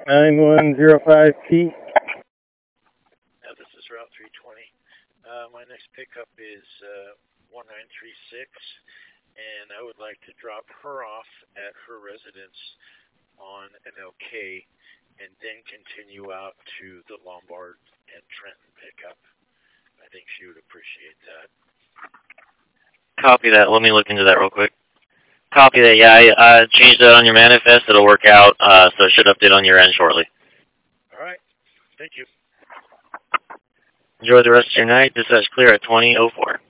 9105P. This is Route 320. My next pickup is 1936, and I would like to drop her off at her residence on MLK and then continue out to the Lombard and Trenton pickup. I think she would appreciate that. Copy that. Let me look into that real quick. Copy that. Yeah, I changed that on your manifest. It'll work out, so it should update on your end shortly. All right. Thank you. Enjoy the rest of your night. Dispatch clear at 20:04.